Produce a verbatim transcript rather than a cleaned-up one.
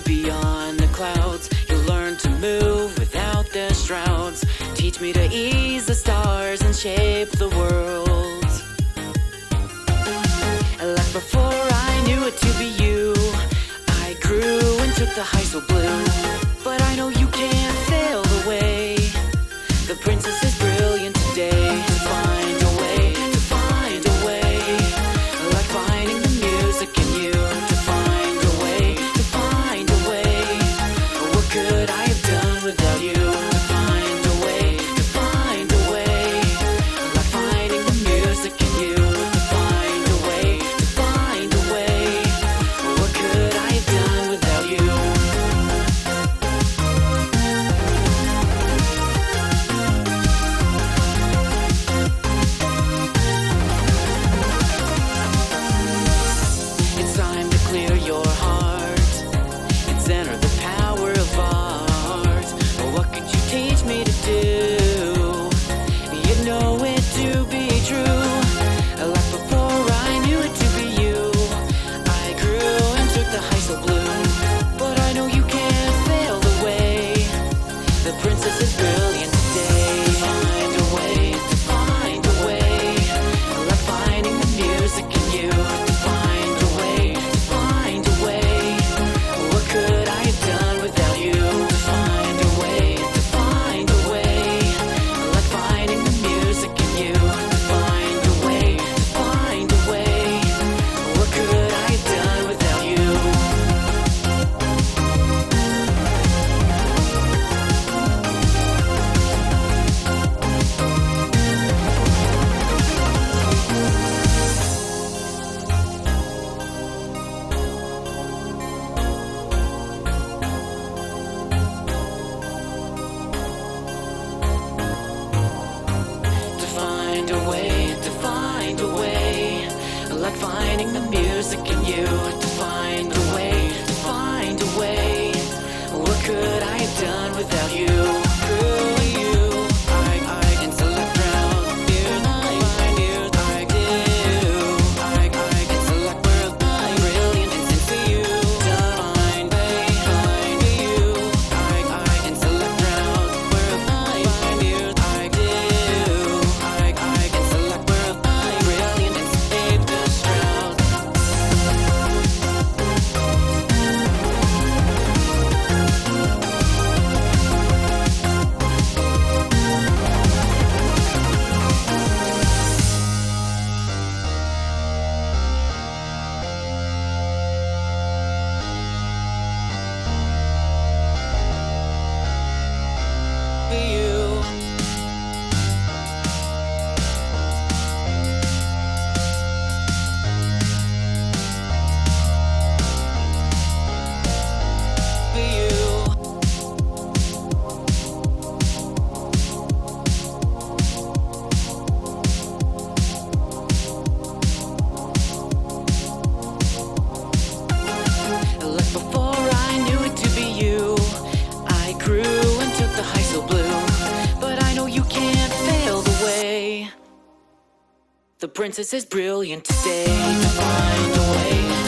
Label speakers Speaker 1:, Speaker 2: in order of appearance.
Speaker 1: beyond the clouds. You'll learn to move without the shrouds. Teach me to ease the stars and shape the world. Like before I knew it to be you, I grew and took the high so blue. But I know you can't fail the way the princess is brilliant today. To find a way, to find a way, like finding the music in you. To find a way, to find a way, what could I have done without you? To find a way, to find a way, like finding the music in you. To find a way, to find a way, what could I have done without you? Clear your heart and center the power of art. What could you teach me to do? You know it to be true. Like before I knew it to be you, I grew and took the high so blue. But I know you can't fail the way the princess is brilliant today. To find a way, to find a way, like finding the music in you. To find a way, could I have done without you? To find a way, to find a way, like finding the music in you. To find a way, to find a way, what could I have done without you? Like finding the music in you. To find a way, to find a way, what could I have done without you? Through you, I, I can select round you. I find you, I do. I, I can select world, I'm brilliant and sing for you. To find way, find you. I, I can select round world, I find you, I do. I, I can select world, I'm brilliant and save the the princess is brilliant today. To find a way.